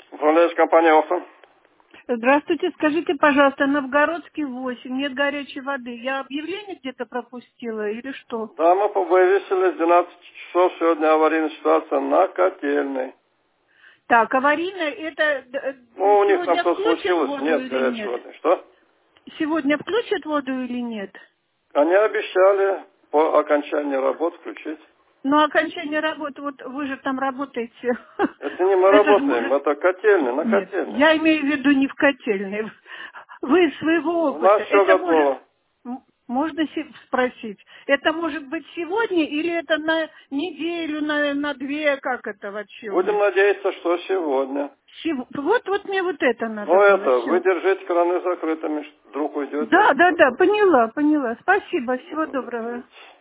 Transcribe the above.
Управляющая компания «Оффа». Здравствуйте, скажите, пожалуйста, Новгородский 8, нет горячей воды. Я объявление где-то пропустила или что? Да, мы повысили с 12 часов сегодня аварийная ситуация на котельной. Так, аварийная, это Ну, у них там сегодня что включат случилось, воду нет или горячей нет? воды. Что? Сегодня включат воду или нет? Они обещали по окончании работ включить. Ну, окончание работы, вот вы же там работаете. Это не мы Это же работаем, может... это котельная, на Нет, котельной. я имею в виду не в котельной. Вы из своего У нас опыта. все Это может... готово. Можно спросить, это может быть сегодня или это на неделю, на две, как это вообще у Будем них? надеяться, что сегодня. Вот мне вот это надо Ну было, это, вы все. держите краны закрытыми, вдруг уйдете. Да, поняла. Спасибо, Ну, всего доброго. извините.